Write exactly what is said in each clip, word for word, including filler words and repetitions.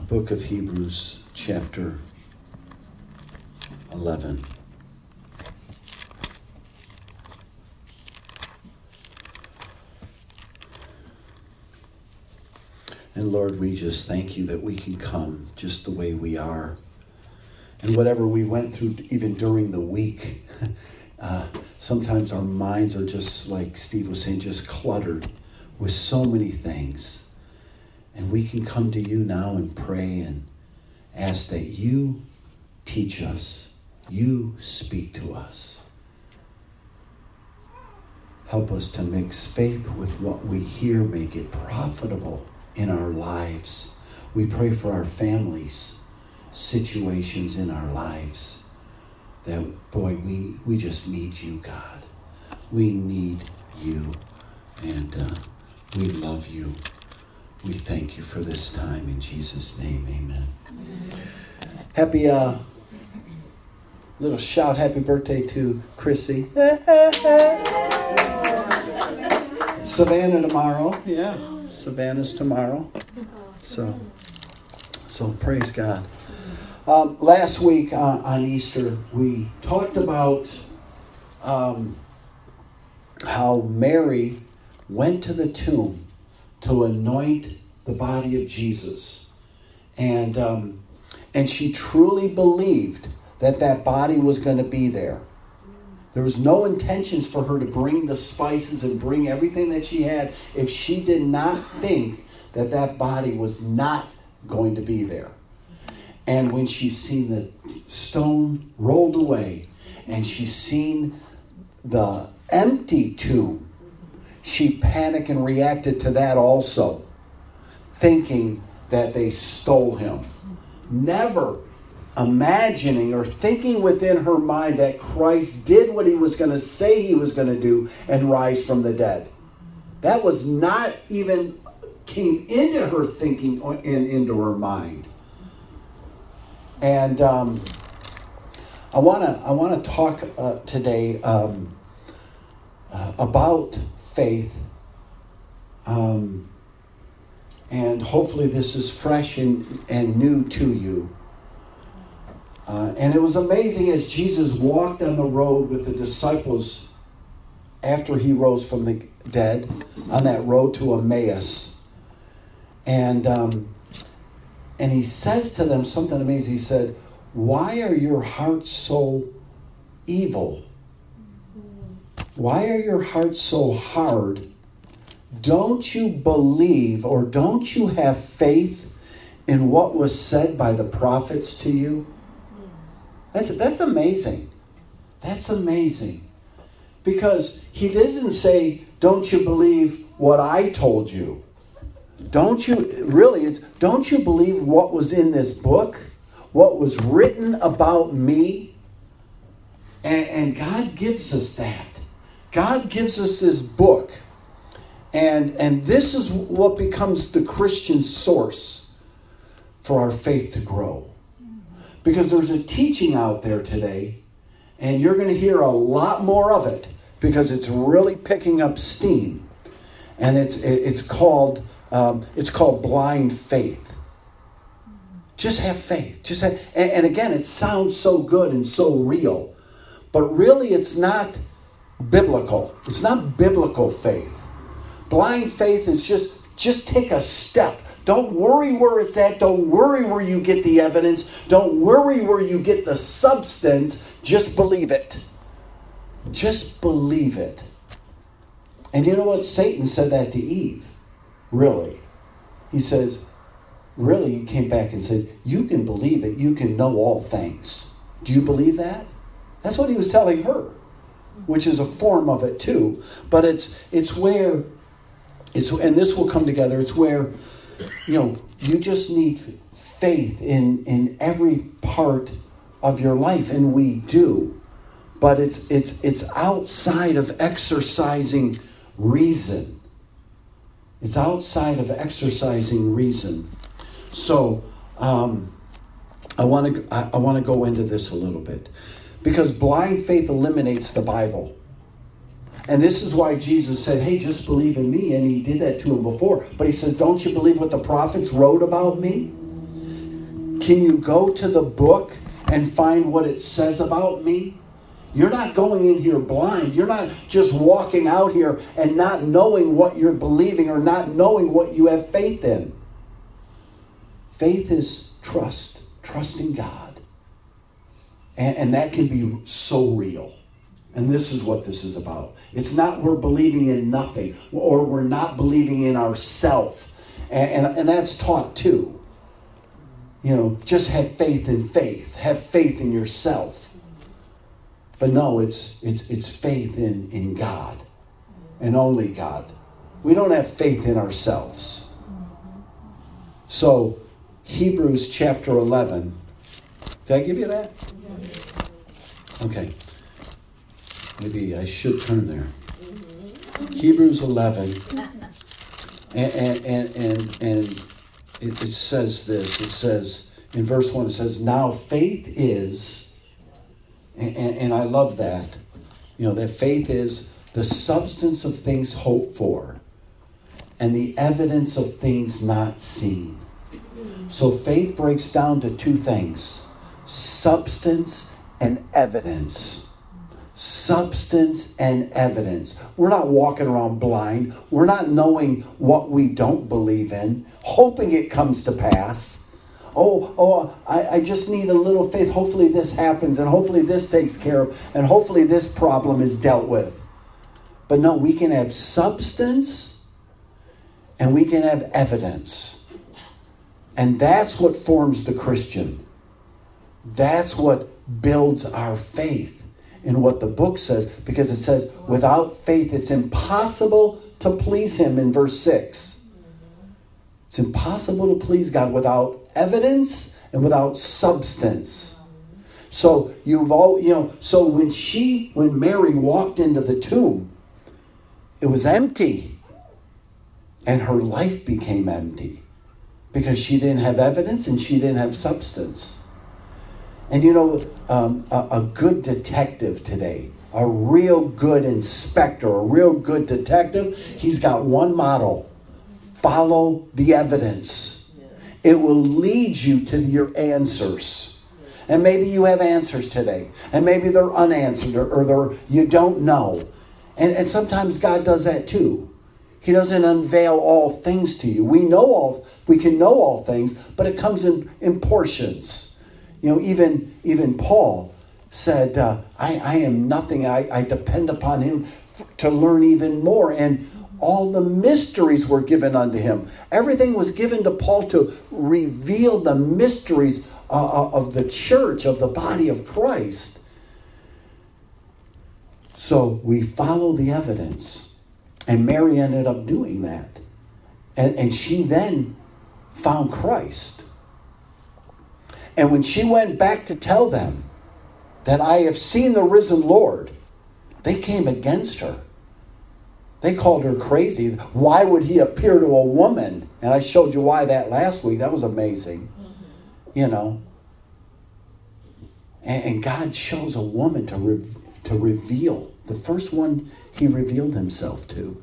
book of Hebrews, chapter eleven. And Lord, we just thank you that we can come just the way we are. And whatever we went through, even during the week, uh, sometimes our minds are just, like Steve was saying, just cluttered with so many things. And we can come to you now and pray and ask that you teach us, you speak to us. Help us to mix faith with what we hear, make it profitable in our lives. We pray for our families, situations in our lives that, boy, we, we just need you, God. We need you, and uh, we love you. We thank you for this time. In Jesus' name, amen. Amen. Happy, uh, little shout, happy birthday to Chrissy. Savannah tomorrow, yeah. Savannah's tomorrow. So, so praise God. Um, last week uh, on Easter, we talked about um, how Mary went to the tomb to anoint the body of Jesus. And, um, and she truly believed that that body was going to be there. There was no intentions for her to bring the spices and bring everything that she had if she did not think that that body was not going to be there. And when she's seen the stone rolled away and she's seen the empty tomb, she panicked and reacted to that also, thinking that they stole him. Never imagining or thinking within her mind that Christ did what he was going to say he was going to do and rise from the dead. That was not even came into her thinking and into her mind. And um, I want to I want to talk uh, today um, uh, about faith, um, and hopefully this is fresh and, and new to you. Uh, and it was amazing as Jesus walked on the road with the disciples after he rose from the dead on that road to Emmaus. And um, and he says to them something amazing. He said, "Why are your hearts so evil? Why are your hearts so hard? Don't you believe or don't you have faith in what was said by the prophets to you?" That's, that's amazing. That's amazing. Because he doesn't say, don't you believe what I told you? Don't you, really, it's, don't you believe what was in this book? What was written about me? And, and God gives us that. God gives us this book. And, and this is what becomes the Christian source for our faith to grow. Because there's a teaching out there today, and you're going to hear a lot more of it because it's really picking up steam, and it's it's called um, it's called blind faith. Just have faith. Just have, and, and again, it sounds so good and so real, but really, it's not biblical. It's not biblical faith. Blind faith is just just take a step. Don't worry where it's at. Don't worry where you get the evidence. Don't worry where you get the substance. Just believe it. Just believe it. And you know what? Satan said that to Eve. Really. He says, really, he came back and said, you can believe that you can know all things. Do you believe that? That's what he was telling her, which is a form of it too. But it's it's where, it's and this will come together, it's where, you know, you just need faith in, in every part of your life, and we do. But it's it's it's outside of exercising reason. It's outside of exercising reason. So um, I want to I, I want to go into this a little bit, because blind faith eliminates the Bible. And this is why Jesus said, hey, just believe in me. And he did that to him before. But he said, don't you believe what the prophets wrote about me? Can you go to the book and find what it says about me? You're not going in here blind. You're not just walking out here and not knowing what you're believing or not knowing what you have faith in. Faith is trust, trusting God. And, and that can be so real. And this is what this is about. It's not we're believing in nothing or we're not believing in ourselves. And, and, and that's taught too. You know, just have faith in faith. Have faith in yourself. But no, it's it's it's faith in, in God and only God. We don't have faith in ourselves. So, Hebrews chapter eleven. Did I give you that? Okay. Maybe I should turn there. Hebrews eleven. And and and, and, and it, it says this. It says, in verse one, it says, now faith is... And, and, and I love that. You know, that faith is the substance of things hoped for and the evidence of things not seen. So faith breaks down to two things. Substance and evidence. Substance and evidence. We're not walking around blind. We're not knowing what we don't believe in, hoping it comes to pass. Oh, oh! I, I just need a little faith. Hopefully this happens, and hopefully this takes care of, and hopefully this problem is dealt with. But no, we can have substance, and we can have evidence. And that's what forms the Christian. That's what builds our faith in what the book says, because it says, without faith, it's impossible to please him in verse six. It's impossible to please God without evidence and without substance. So you've all, you know, so when she, when Mary walked into the tomb, it was empty. And her life became empty because she didn't have evidence and she didn't have substance. And you know, um, a, a good detective today, a real good inspector, a real good detective, he's got one motto: follow the evidence. It will lead you to your answers. And maybe you have answers today. And maybe they're unanswered or they're, you don't know. And, and sometimes God does that too. He doesn't unveil all things to you. We know all, we can know all things, but it comes in, in portions. You know, even, even Paul said, uh, I, I am nothing. I, I depend upon him f- to learn even more. And all the mysteries were given unto him. Everything was given to Paul to reveal the mysteries uh, of the church, of the body of Christ. So we follow the evidence. And Mary ended up doing that. And, and she then found Christ. And when she went back to tell them that I have seen the risen Lord, they came against her. They called her crazy. Why would he appear to a woman? And I showed you why that last week. That was amazing. Mm-hmm. You know. And, and God chose a woman to, re, to reveal. The first one he revealed himself to.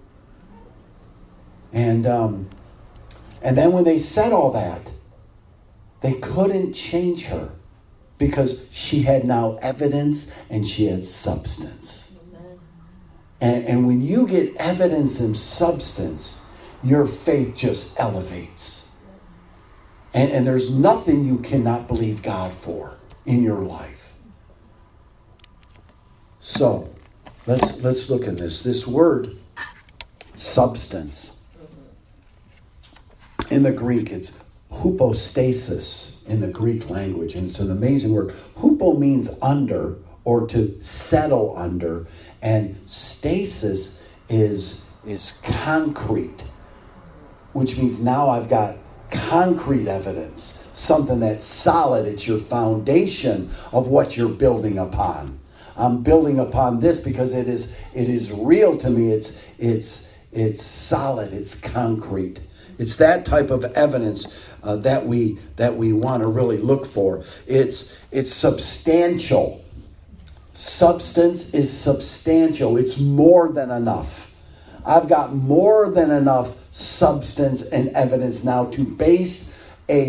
And, um, and then when they said all that, they couldn't change her because she had now evidence and she had substance. And, and when you get evidence and substance, your faith just elevates. And, and there's nothing you cannot believe God for in your life. So, let's let's look at this. This word, substance. In the Greek, it's hypostasis in the Greek language. And it's an amazing word. Hupo means under or to settle under. And stasis is, is concrete, which means now I've got concrete evidence, something that's solid. It's your foundation of what you're building upon. I'm building upon this because it is it is real to me. It's it's it's solid. It's concrete. It's that type of evidence uh, that we that we want to really look for. It's it's substantial. Substance is substantial. It's more than enough. I've got more than enough substance and evidence now to base a, a,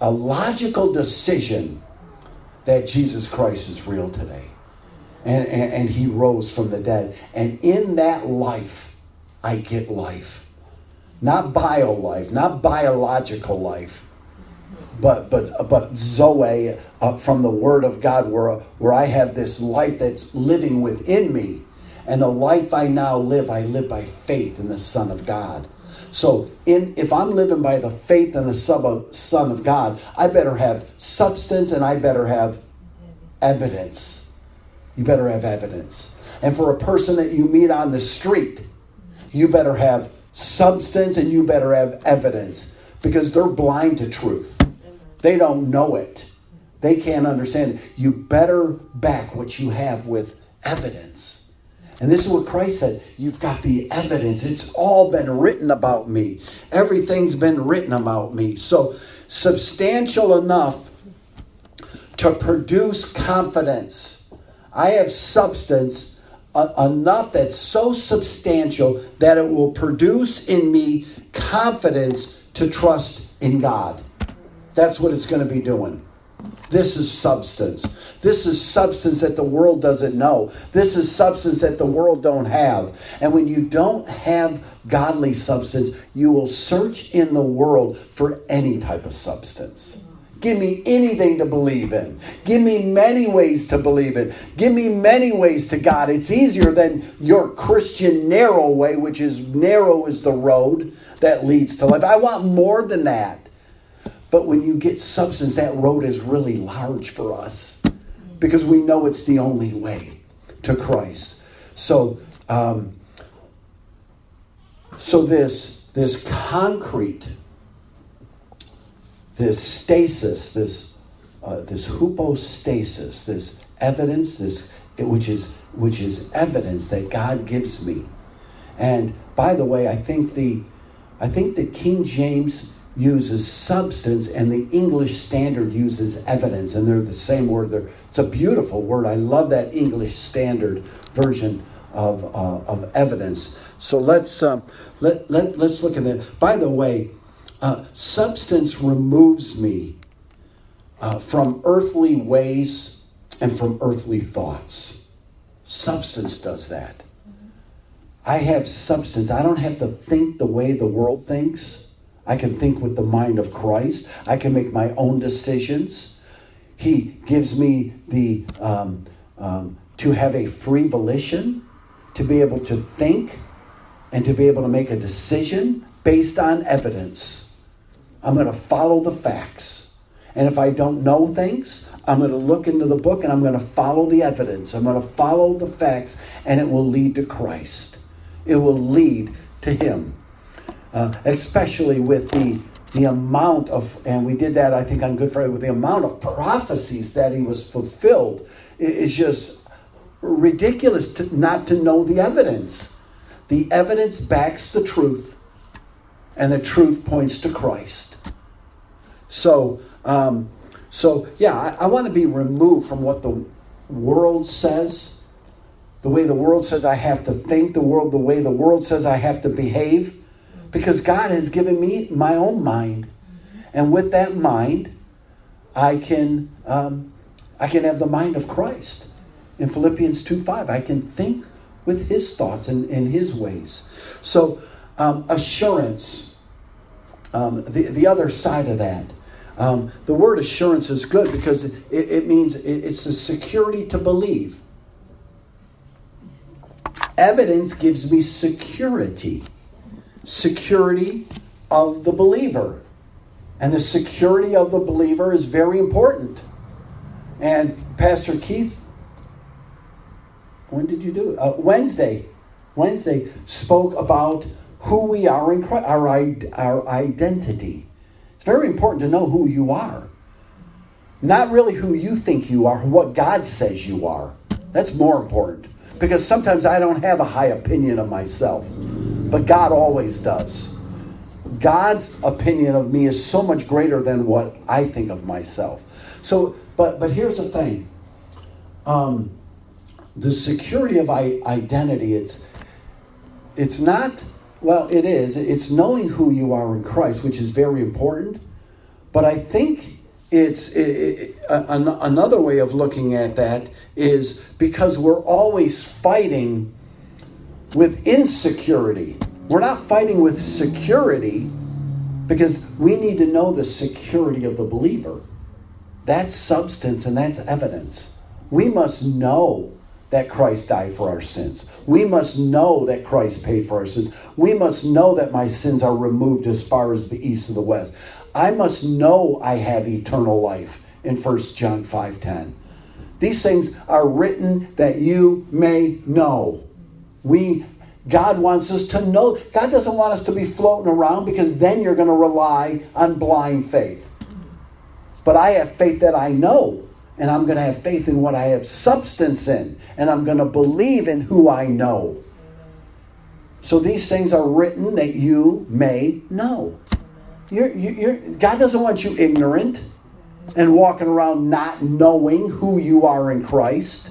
a logical decision that Jesus Christ is real today. And, and, and he rose from the dead. And in that life, I get life. Not bio life, not biological life, but but but Zoe uh, from the Word of God, where, where I have this life that's living within me. And the life I now live, I live by faith in the Son of God. So in, if I'm living by the faith in the Son of God, I better have substance and I better have evidence. You better have evidence. And for a person that you meet on the street, you better have substance and you better have evidence, because they're blind to truth. They don't know it. They can't understand it. You better back what you have with evidence. And this is what Christ said. You've got the evidence. It's all been written about me. Everything's been written about me. So substantial enough to produce confidence. I have substance uh, enough that's so substantial that it will produce in me confidence to trust in God. That's what it's going to be doing. This is substance. This is substance that the world doesn't know. This is substance that the world don't have. And when you don't have godly substance, you will search in the world for any type of substance. Give me anything to believe in. Give me many ways to believe in. Give me many ways to God. It's easier than your Christian narrow way, which is narrow is the road that leads to life. I want more than that. But when you get substance, that road is really large for us, because we know it's the only way to Christ. So, um, so this this concrete, this stasis, this uh, this hypostasis, this evidence, this which is which is evidence that God gives me. And by the way, I think the I think the King James uses substance and the English Standard uses evidence, and they're the same word. They're, it's a beautiful word. I love that English Standard version of uh, of evidence. So let's um, let let let's look at that. By the way, uh, substance removes me uh, from earthly ways and from earthly thoughts. Substance does that. I have substance. I don't have to think the way the world thinks. I can think with the mind of Christ. I can make my own decisions. He gives me the um, um, to have a free volition, to be able to think and to be able to make a decision based on evidence. I'm going to follow the facts. And if I don't know things, I'm going to look into the book and I'm going to follow the evidence. I'm going to follow the facts, and it will lead to Christ. It will lead to Him. Uh, especially with the the amount of, and we did that, I think, on Good Friday, with the amount of prophecies that He was fulfilled. It's just ridiculous to not to know the evidence. The evidence backs the truth, and the truth points to Christ. So, um, so yeah, I, I want to be removed from what the world says, the way the world says I have to think, the world, the way the world says I have to behave. Because God has given me my own mind. And with that mind, I can um, I can have the mind of Christ. In Philippians two five, I can think with His thoughts and in His ways. So um, assurance, um, the, the other side of that. Um, the word assurance is good because it, it means it, it's a security to believe. Evidence gives me security. Security of the believer. And the security of the believer is very important. And Pastor Keith, when did you do it? Uh, Wednesday. Wednesday spoke about who we are in Christ, our, our identity. It's very important to know who you are. Not really who you think you are, what God says you are. That's more important. Because sometimes I don't have a high opinion of myself. But God always does. God's opinion of me is so much greater than what I think of myself. So, but but here's the thing. Um, the security of I, identity, it's it's not, well, it is. It's knowing who you are in Christ, which is very important. But I think it's it, it, an, another way of looking at that is because we're always fighting with insecurity. We're not fighting with security because we need to know the security of the believer. That's substance and that's evidence. We must know that Christ died for our sins. We must know that Christ paid for our sins. We must know that my sins are removed as far as the east of the west. I must know I have eternal life in First John five ten. These things are written that you may know. We, God wants us to know. God doesn't want us to be floating around because then you're going to rely on blind faith. But I have faith that I know. And I'm going to have faith in what I have substance in. And I'm going to believe in who I know. So these things are written that you may know. You're, you're, God doesn't want you ignorant and walking around not knowing who you are in Christ.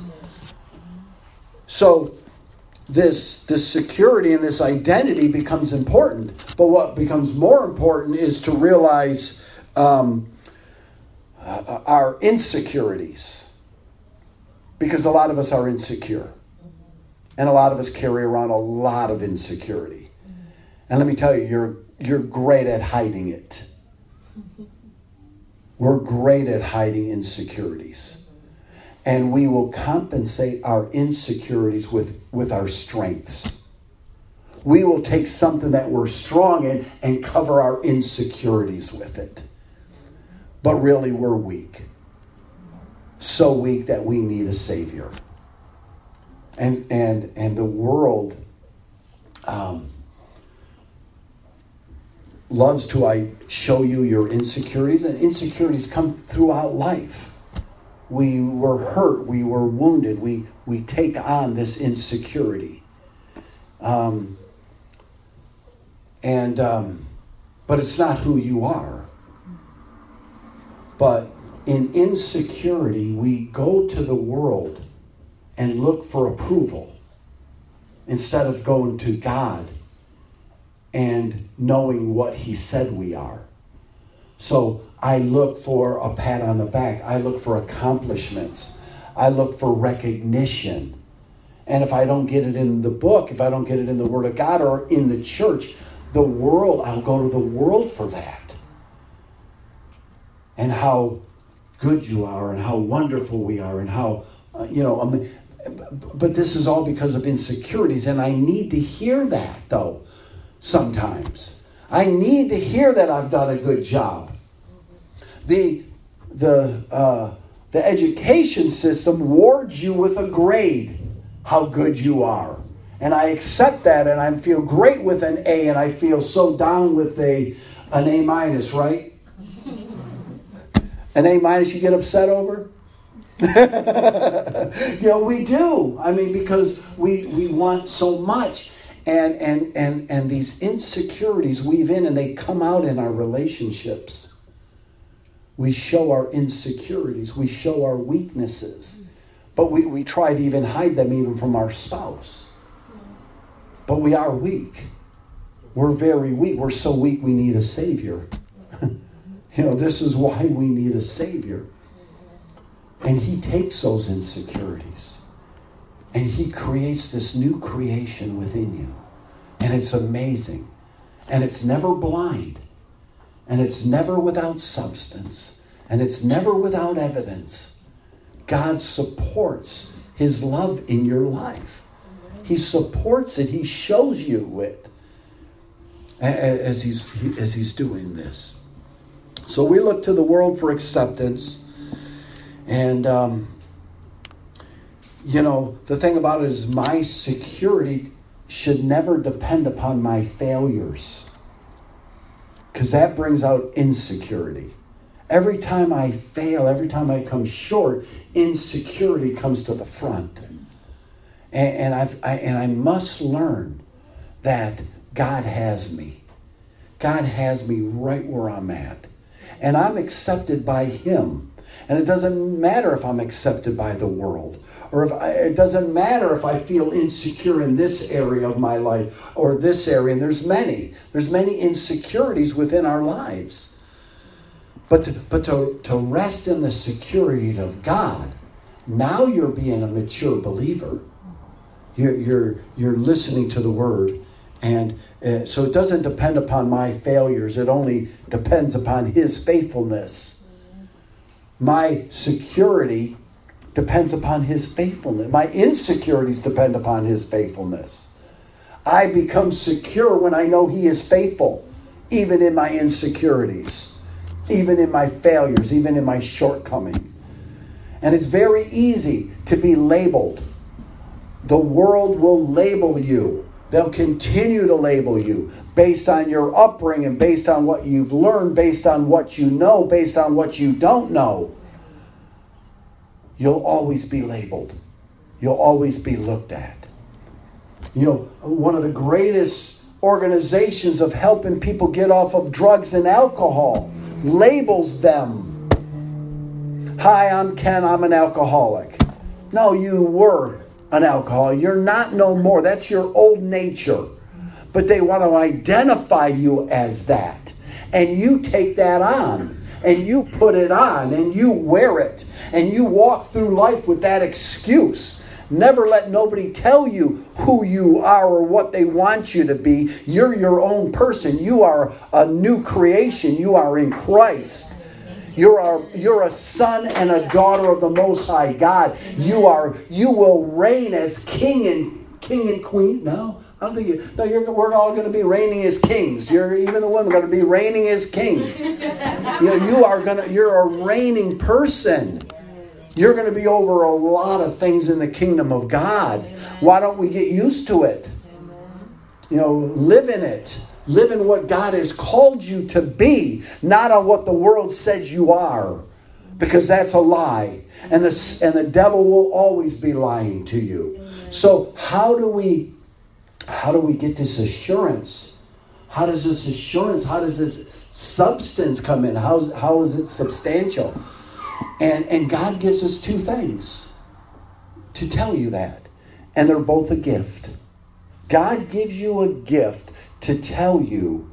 So this, this security and this identity becomes important. But what becomes more important is to realize Um, Uh, our insecurities, because a lot of us are insecure, and a lot of us carry around a lot of insecurity. And let me tell you, you're you're great at hiding it. We're great at hiding insecurities, and we will compensate our insecurities with with our strengths. We will take something that we're strong in and cover our insecurities with it. But really, we're weak. So weak that we need a Savior. And and and the world um, loves to I show you your insecurities, and insecurities come throughout life. We were hurt, we were wounded, we we take on this insecurity. Um, and um, but it's not who you are. But in insecurity, we go to the world and look for approval instead of going to God and knowing what He said we are. So I look for a pat on the back. I look for accomplishments. I look for recognition. And if I don't get it in the book, if I don't get it in the Word of God or in the church, the world, I'll go to the world for that. And how good you are, and how wonderful we are, and how, uh, you know, um, but this is all because of insecurities, and I need to hear that, though, sometimes. I need to hear that I've done a good job. The, the, uh, the education system wards you with a grade, how good you are. And I accept that, and I feel great with an A, and I feel so down with a an A minus, right? An A minus you get upset over? You know, we do. I mean, because we we want so much. And, and, and, and these insecurities weave in and they come out in our relationships. We show our insecurities. We show our weaknesses. But we, we try to even hide them even from our spouse. But we are weak. We're very weak. We're so weak we need a Savior. You know, this is why we need a Savior. And He takes those insecurities. And He creates this new creation within you. And it's amazing. And it's never blind. And it's never without substance. And it's never without evidence. God supports His love in your life. He supports it. He shows you it as He's, as he's doing this. So we look to the world for acceptance. And, um, you know, the thing about it is my security should never depend upon my failures. Because that brings out insecurity. Every time I fail, every time I come short, insecurity comes to the front. And, and, I've, I, and I must learn that God has me. God has me right where I'm at. And I'm accepted by Him. And it doesn't matter if I'm accepted by the world. Or if I, it doesn't matter if I feel insecure in this area of my life or this area. And there's many. There's many insecurities within our lives. But to, but to, to rest in the security of God, now you're being a mature believer. You're, you're, you're listening to the word. And uh, so it doesn't depend upon my failures. It only depends upon his faithfulness. My security depends upon his faithfulness. My insecurities depend upon his faithfulness. I become secure when I know he is faithful, even in my insecurities, even in my failures, even in my shortcoming. And it's very easy to be labeled. The world will label you. They'll continue to label you based on your upbringing, based on what you've learned, based on what you know, based on what you don't know. You'll always be labeled. You'll always be looked at. You know, one of the greatest organizations of helping people get off of drugs and alcohol labels them. Hi, I'm Ken, I'm an alcoholic. No, you were an alcoholic. You're not no more. That's your old nature. But they want to identify you as that. And you take that on. And you put it on. And you wear it. And you walk through life with that excuse. Never let nobody tell you who you are or what they want you to be. You're your own person. You are a new creation. You are in Christ. You're a, you're a son and a daughter of the Most High God. You are you will reign as king and king and queen. No, I don't think you. No, you're, we're all going to be reigning as kings. You're even the women are going to be reigning as kings. You know, you are going to. You're a reigning person. You're going to be over a lot of things in the kingdom of God. Why don't we get used to it? You know, live in it. Live in what God has called you to be, not on what the world says you are, because that's a lie. And the, and the devil will always be lying to you. So how do we, how do we get this assurance? How does this assurance, how does this substance come in? How's, how is it substantial? And, and God gives us two things to tell you that. And they're both a gift. God gives you a gift to tell you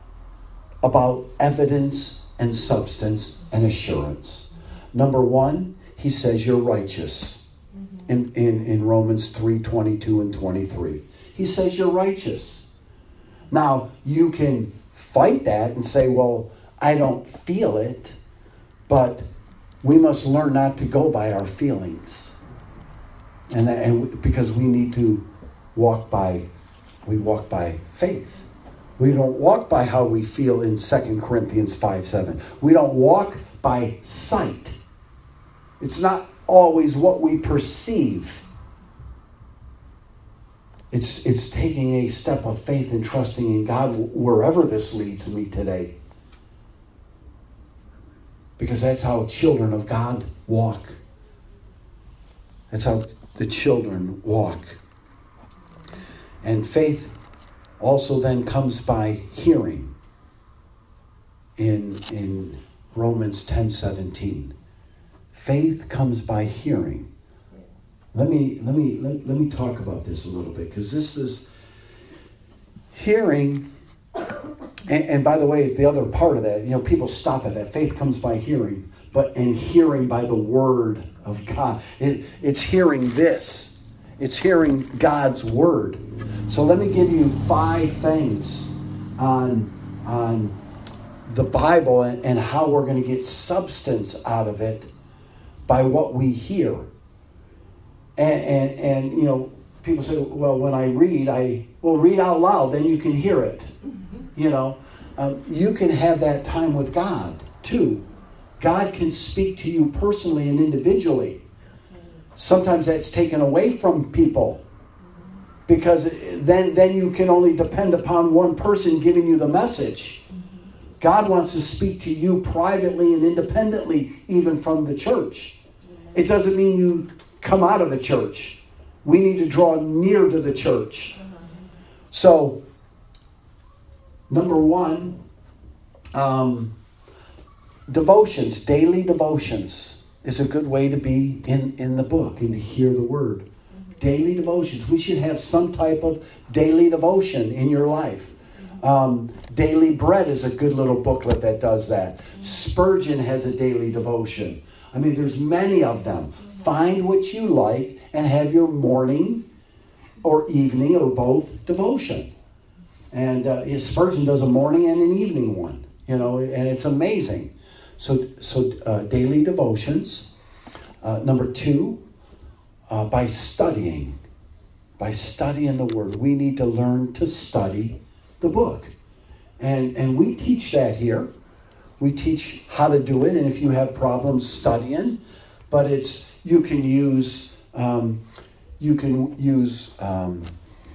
about evidence and substance and assurance. Number one, he says you're righteous. In, in, in Romans three, twenty-two and twenty-three. He says you're righteous. Now, you can fight that and say, well, I don't feel it. But we must learn not to go by our feelings. And, that, and because we need to walk by, we walk by faith. We don't walk by how we feel in Second Corinthians five seven. We don't walk by sight. It's not always what we perceive. It's, it's taking a step of faith and trusting in God wherever this leads me today. Because that's how children of God walk. That's how the children walk. And faith also then comes by hearing in, in Romans ten seventeen. Faith comes by hearing. Let me let me let, let me talk about this a little bit, because this is hearing. And, and by the way, the other part of that, you know, people stop at that. Faith comes by hearing, but and hearing by the word of God. It, it's hearing this. It's hearing God's word. So let me give you five things on, on the Bible and, and how we're going to get substance out of it by what we hear. And, and, and, you know, people say, well, when I read, I, well, read out loud, then you can hear it. You know, um, you can have that time with God, too. God can speak to you personally and individually. Sometimes that's taken away from people, because then, then you can only depend upon one person giving you the message. God wants to speak to you privately and independently, even from the church. It doesn't mean you come out of the church. We need to draw near to the church. So, number one, um, devotions, daily devotions is a good way to be in, in the book and to hear the word. Mm-hmm. Daily devotions. We should have some type of daily devotion in your life. Mm-hmm. Um, Daily Bread is a good little booklet that does that. Spurgeon has a daily devotion. I mean, there's many of them. Find what you like and have your morning or evening or both devotion. And uh, Spurgeon does a morning and an evening one, you know, and it's amazing. So, so uh, daily devotions. Uh, number two, uh, by studying. By studying the Word. We need to learn to study the book. And, and we teach that here. We teach how to do it, and if you have problems studying, but it's, you can use, um, you can use, um,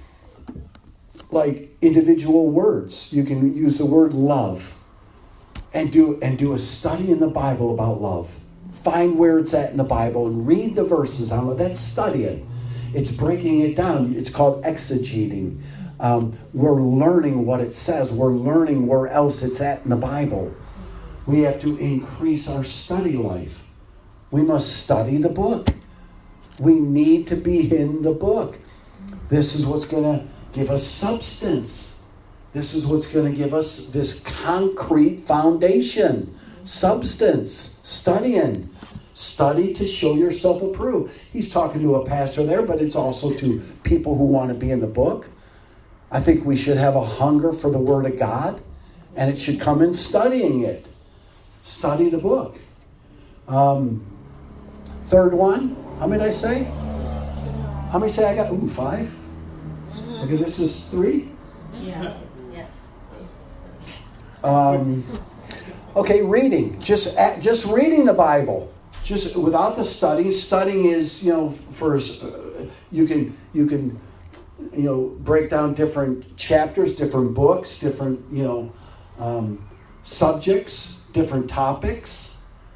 like individual words. You can use the word love and do, and do a study in the Bible about love. Find where it's at in the Bible and read the verses on it. That's studying. It's breaking it down. It's called exegeting. Um, we're learning what it says. We're learning where else it's at in the Bible. We have to increase our study life. We must study the book. We need to be in the book. This is what's going to give us substance. This is what's going to give us this concrete foundation. Substance. Studying. Study to show yourself approved. He's talking to a pastor there, but it's also to people who want to be in the book. I think we should have a hunger for the Word of God, and it should come in studying it. Study the book. Um, third one, how many did I say? How many say I got? Ooh, five? Okay, this is three? Yeah. yeah. Um, okay, reading. Just just reading the Bible. Just without the study. Studying is, you know, for uh, you can you can you know break down different chapters, different books, different you know um, subjects, different topics.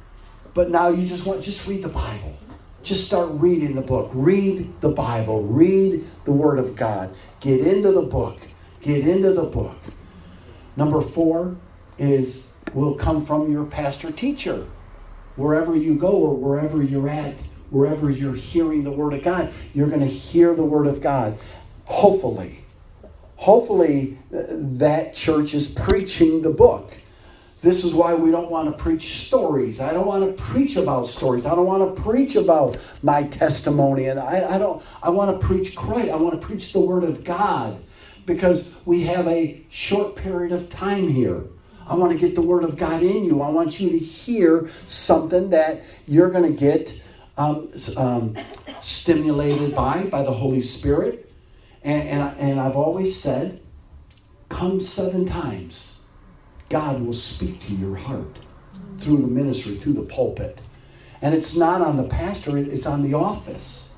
But now you just want just read the Bible. Just start reading the book. Read the Bible. Read the Word of God. Get into the book. Get into the book. Number four is will come from your pastor teacher. Wherever you go or wherever you're at, wherever you're hearing the Word of God, you're going to hear the Word of God. Hopefully. Hopefully that church is preaching the book. This is why we don't want to preach stories. I don't want to preach about stories. I don't want to preach about my testimony. And I, I don't. I want to preach Christ. I want to preach the Word of God because we have a short period of time here. I want to get the Word of God in you. I want you to hear something that you're going to get um, um, stimulated by, by the Holy Spirit. And, and, I, and I've always said, come seven times. God will speak to your heart through the ministry, through the pulpit. And it's not on the pastor, it's on the office.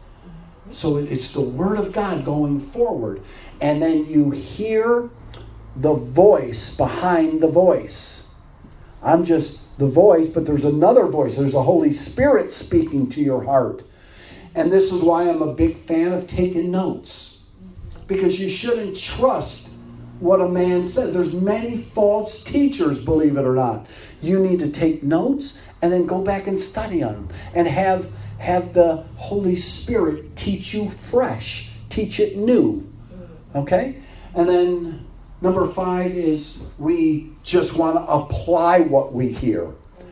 So it's the Word of God going forward. And then you hear the voice behind the voice. I'm just the voice, but there's another voice. There's a Holy Spirit speaking to your heart. And this is why I'm a big fan of taking notes. Because you shouldn't trust what a man says. There's many false teachers, believe it or not. You need to take notes and then go back and study on them. And have, have the Holy Spirit teach you fresh. Teach it new. Okay? And then number five is we just want to apply what we hear.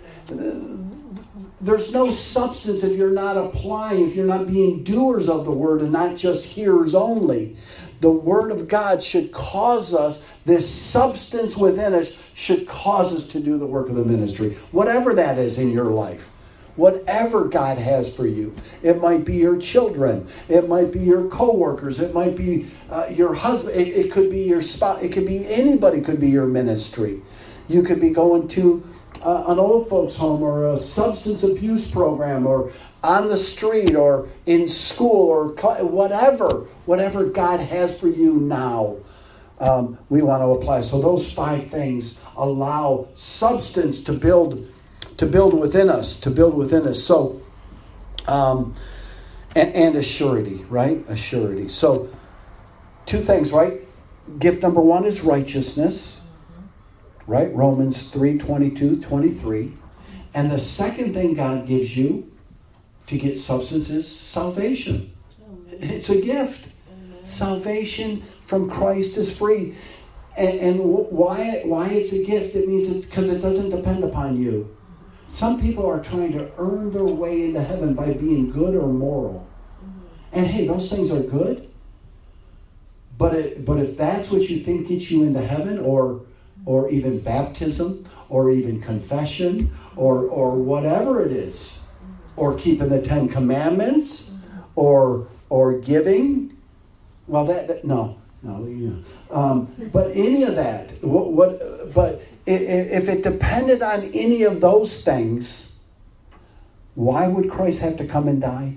There's no substance if you're not applying, if you're not being doers of the Word and not just hearers only. The Word of God should cause us, this substance within us should cause us to do the work of the ministry. Whatever that is in your life. Whatever God has for you. It might be your children. It might be your co-workers. It might be uh, your husband. It, it could be your spouse. It could be anybody could be your ministry. You could be going to uh, an old folks home or a substance abuse program or on the street or in school or whatever. Whatever God has for you now. Um, we want to apply. So those five things allow substance to build To build within us, to build within us. So, um, and, and a surety, right? A surety. So, two things, right? Gift number one is righteousness, right? Romans three, twenty-two, twenty-three. And the second thing God gives you to get substance is salvation. It's a gift. Salvation from Christ is free. And, and why, why it's a gift? It means it's because it doesn't depend upon you. Some people are trying to earn their way into heaven by being good or moral. And hey, those things are good. But it, but if that's what you think gets you into heaven, or or even baptism, or even confession, or or whatever it is, or keeping the Ten Commandments, or or giving, well, that, that no, no, you know. Um, but any of that, what, what but if it depended on any of those things, why would Christ have to come and die?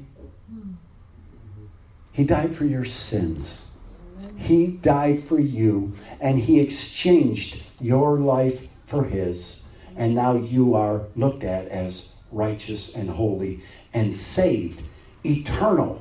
He died for your sins. He died for you, and he exchanged your life for his. And now you are looked at as righteous and holy and saved. Eternal,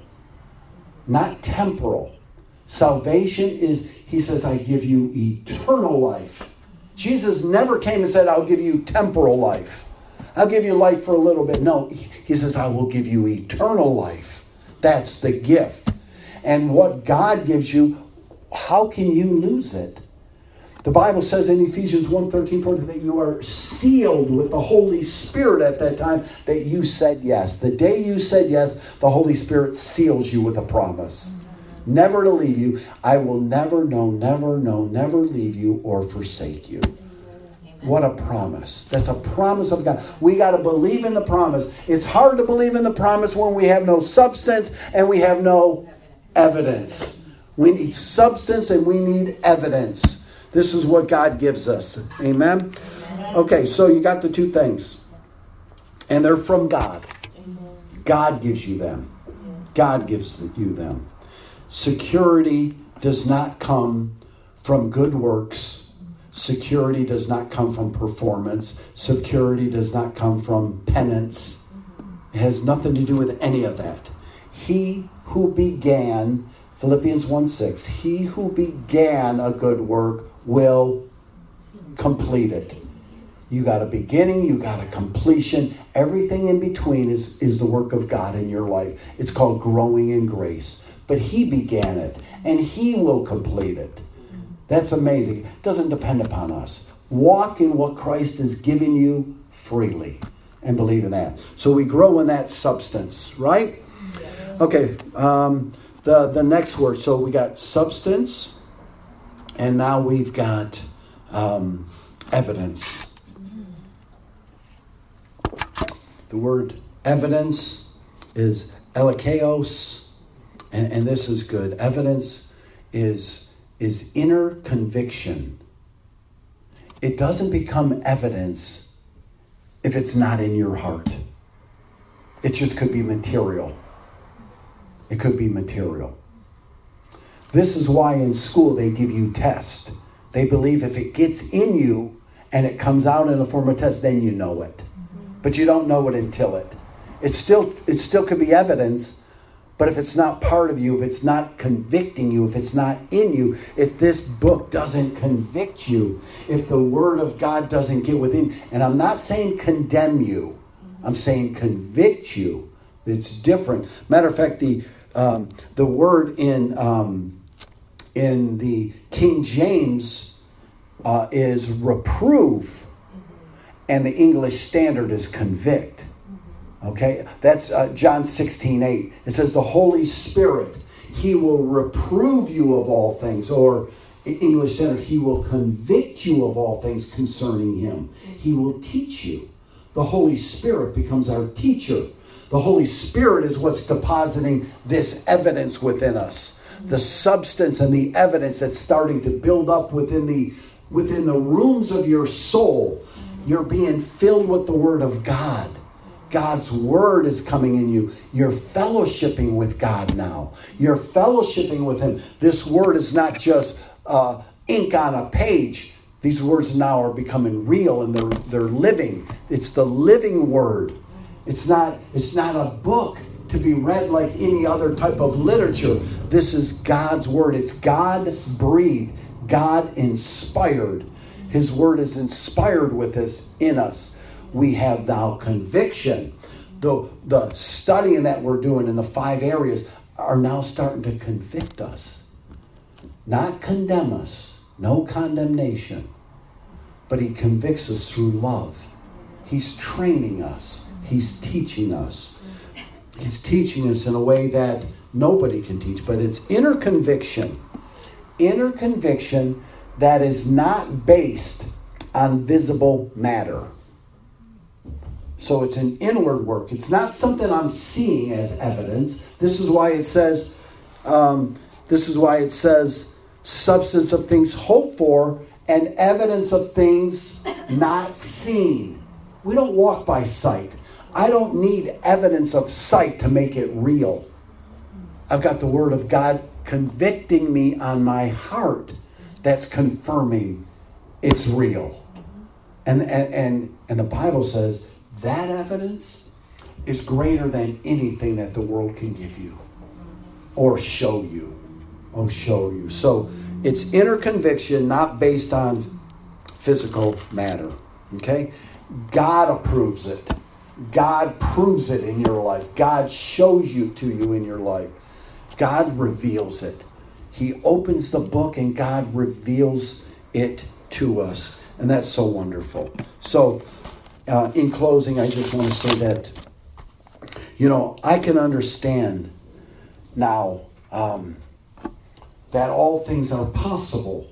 not temporal. Salvation is, he says, I give you eternal life. Jesus never came and said, I'll give you temporal life. I'll give you life for a little bit. No, he says, I will give you eternal life. That's the gift. And what God gives you, how can you lose it? The Bible says in Ephesians one, thirteen, fourteen that you are sealed with the Holy Spirit at that time that you said yes. The day you said yes, the Holy Spirit seals you with a promise. Never to leave you. I will never, no, never, no, never leave you or forsake you. Amen. What a promise. That's a promise of God. We got to believe in the promise. It's hard to believe in the promise when we have no substance and we have no evidence. We need substance and we need evidence. This is what God gives us. Amen? Okay, so you got the two things. And they're from God. God gives you them. God gives you them. Security does not come from good works. Security does not come from performance. Security does not come from penance. It has nothing to do with any of that. He who began, Philippians one six, he who began a good work will complete it. You got a beginning, you got a completion. Everything in between is, is the work of God in your life. It's called growing in grace. But he began it, and he will complete it. That's amazing. It doesn't depend upon us. Walk in what Christ has given you freely and believe in that. So we grow in that substance, right? Okay, um, the, the next word. So we got substance, and now we've got um, evidence. The word evidence is elikeos. And, and this is good. Evidence is, is inner conviction. It doesn't become evidence if it's not in your heart. It just could be material. It could be material. This is why in school they give you tests. They believe if it gets in you and it comes out in the form of test, then you know it. But you don't know it until it. It still, it still could be evidence. But if it's not part of you, if it's not convicting you, if it's not in you, if this book doesn't convict you, if the word of God doesn't get within, and I'm not saying condemn you, I'm saying convict you. It's different. Matter of fact, the um, the word in um, in the King James uh, is reprove, and the English Standard is convict. Okay, that's uh, John sixteen eight. It says the Holy Spirit, he will reprove you of all things. Or in English Standard, he will convict you of all things concerning him. He will teach you. The Holy Spirit becomes our teacher. The Holy Spirit is what's depositing this evidence within us. The substance and the evidence that's starting to build up within the, within the rooms of your soul. You're being filled with the Word of God. God's word is coming in you. You're fellowshipping with God now. You're fellowshipping with him. This word is not just uh, ink on a page. These words now are becoming real and they're they're living. It's the living word. It's not, it's not a book to be read like any other type of literature. This is God's word. It's God-breathed, God-inspired. His word is inspired with us, in us. We have now conviction. The, the studying that we're doing in the five areas are now starting to convict us. Not condemn us, no condemnation. But he convicts us through love. He's training us. He's teaching us. He's teaching us in a way that nobody can teach. But it's inner conviction. Inner conviction that is not based on visible matter. So it's an inward work. It's not something I'm seeing as evidence. This is why it says, um, this is why it says, substance of things hoped for and evidence of things not seen. We don't walk by sight. I don't need evidence of sight to make it real. I've got the Word of God convicting me on my heart that's confirming it's real. And, and, and, and the Bible says that evidence is greater than anything that the world can give you or show you. Or show you. So it's inner conviction, not based on physical matter. Okay? God approves it. God proves it in your life. God shows you to you in your life. God reveals it. He opens the book and God reveals it to us. And that's so wonderful. So, uh, in closing, I just want to say that, you know, I can understand now um, that all things are possible.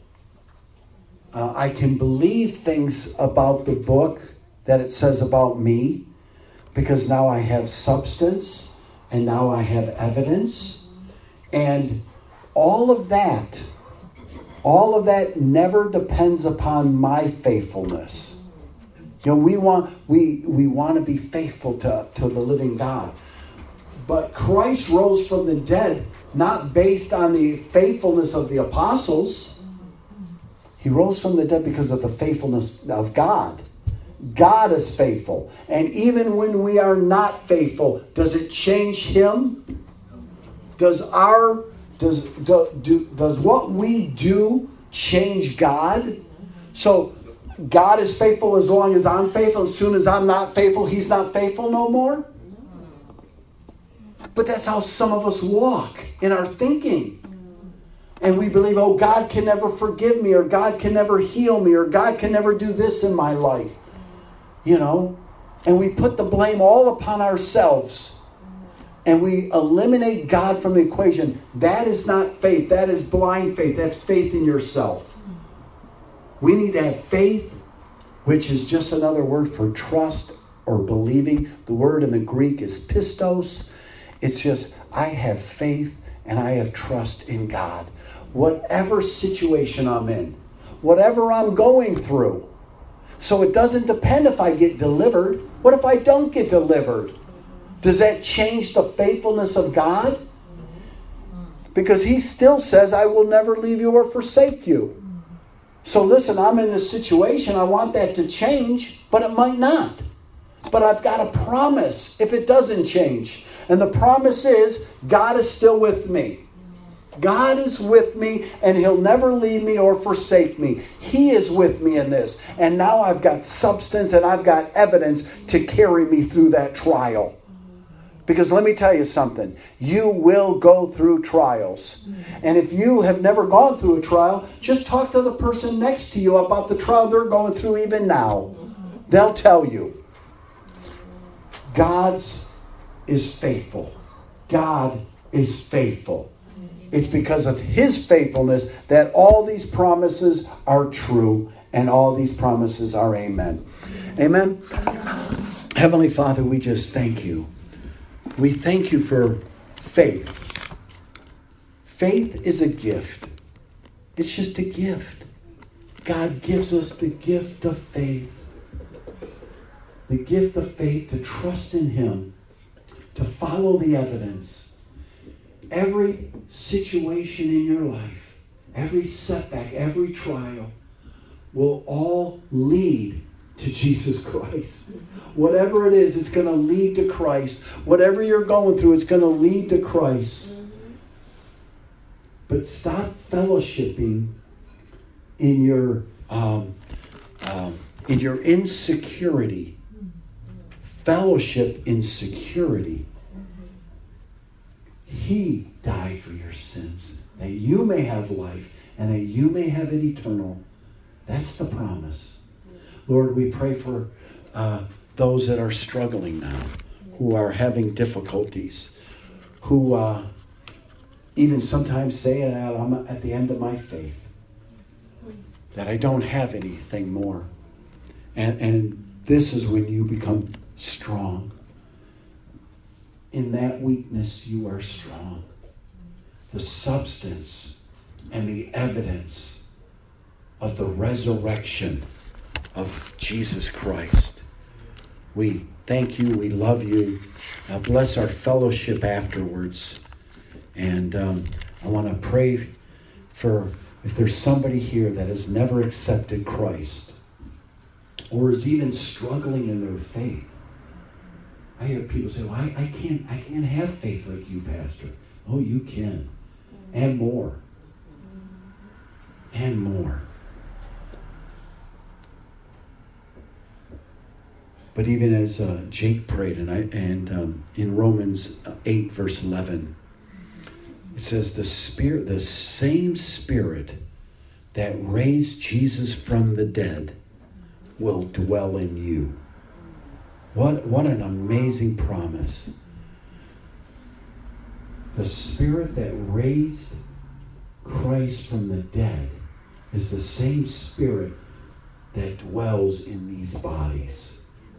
Uh, I can believe things about the book that it says about me because now I have substance and now I have evidence. And all of that, all of that never depends upon my faithfulness. You know, we want we we want to be faithful to, to the living God. But Christ rose from the dead not based on the faithfulness of the apostles. He rose from the dead because of the faithfulness of God. God is faithful. And even when we are not faithful, does it change him? Does our does do, do does what we do change God? So God is faithful as long as I'm faithful. As soon as I'm not faithful, he's not faithful no more. But that's how some of us walk in our thinking. And we believe, oh, God can never forgive me, or God can never heal me, or God can never do this in my life. You know? And we put the blame all upon ourselves. And we eliminate God from the equation. That is not faith. That is blind faith. That's faith in yourself. We need to have faith, which is just another word for trust or believing. The word in the Greek is pistos. It's just, I have faith and I have trust in God. Whatever situation I'm in, whatever I'm going through. So it doesn't depend if I get delivered. What if I don't get delivered? Does that change the faithfulness of God? Because he still says, I will never leave you or forsake you. So listen, I'm in this situation. I want that to change, but it might not. But I've got a promise if it doesn't change. And the promise is, God is still with me. God is with me, and he'll never leave me or forsake me. He is with me in this. And now I've got substance and I've got evidence to carry me through that trial. Because let me tell you something. You will go through trials. And if you have never gone through a trial, just talk to the person next to you about the trial they're going through even now. They'll tell you. God's is faithful. God is faithful. It's because of his faithfulness that all these promises are true and all these promises are amen. Amen. Heavenly Father, we just thank you. We thank you for faith. Faith is a gift. It's just a gift. God gives us the gift of faith. The gift of faith to trust in him, to follow the evidence. Every situation in your life, every setback, every trial will all lead to Jesus Christ. Whatever it is, it's going to lead to Christ. Whatever you're going through, it's going to lead to Christ. But stop fellowshipping in your um, um, in your insecurity. Fellowship in security. He died for your sins, that you may have life and that you may have it eternal. That's the promise. Lord, we pray for uh, those that are struggling now, who are having difficulties, who uh, even sometimes say, I'm at the end of my faith, that I don't have anything more. And, and this is when you become strong. In that weakness, you are strong. The substance and the evidence of the resurrection of Jesus Christ. We thank you. We love you. Uh, bless our fellowship afterwards. And um, I want to pray for if there's somebody here that has never accepted Christ or is even struggling in their faith. I hear people say, well, I, I can't I can't have faith like you, Pastor. Oh, you can. And more. And more. But even as uh, Jake prayed, and, I, and um, in Romans eight, verse eleven, it says, the Spirit, the same Spirit that raised Jesus from the dead will dwell in you. What, what an amazing promise. The Spirit that raised Christ from the dead is the same Spirit that dwells in these bodies.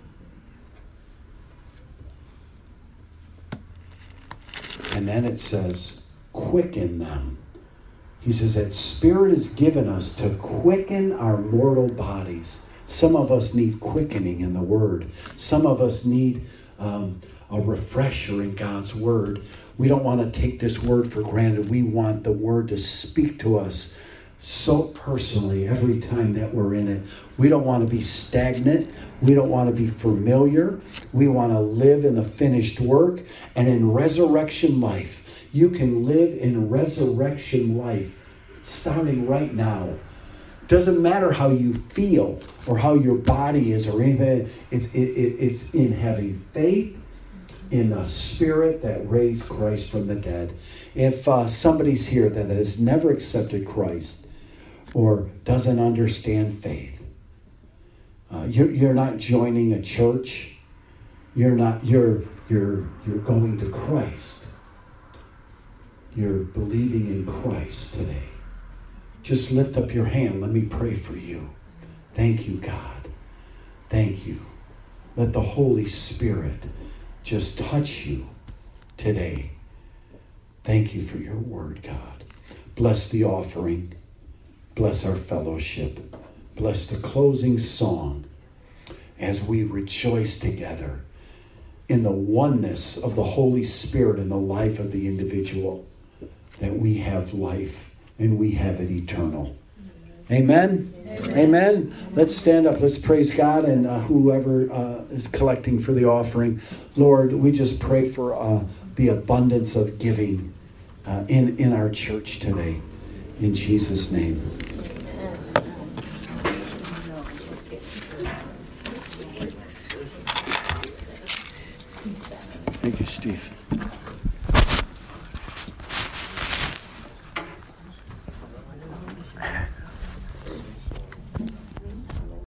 And then it says, quicken them. He says that Spirit is given us to quicken our mortal bodies. Some of us need quickening in the Word. Some of us need um, a refresher in God's Word. We don't want to take this Word for granted. We want the Word to speak to us so personally every time that we're in it. We don't want to be stagnant. We don't want to be familiar. We want to live in the finished work and in resurrection life. You can live in resurrection life starting right now. Doesn't matter how you feel or how your body is or anything. It's, it, it, it's in having faith in the Spirit that raised Christ from the dead. If uh, somebody's here that, that has never accepted Christ or doesn't understand faith, uh, you're, you're not joining a church. You're not. You're you're you're going to Christ. You're believing in Christ today. Just lift up your hand. Let me pray for you. Thank you, God. Thank you. Let the Holy Spirit just touch you today. Thank you for your word, God. Bless the offering. Bless our fellowship. Bless the closing song as we rejoice together in the oneness of the Holy Spirit in the life of the individual, that we have life and we have it eternal. Amen? Amen. Amen. Let's stand up. Let's praise God, and uh, whoever uh, is collecting for the offering. Lord, we just pray for uh, the abundance of giving uh, in, in our church today. In Jesus' name. Thank you, Steve.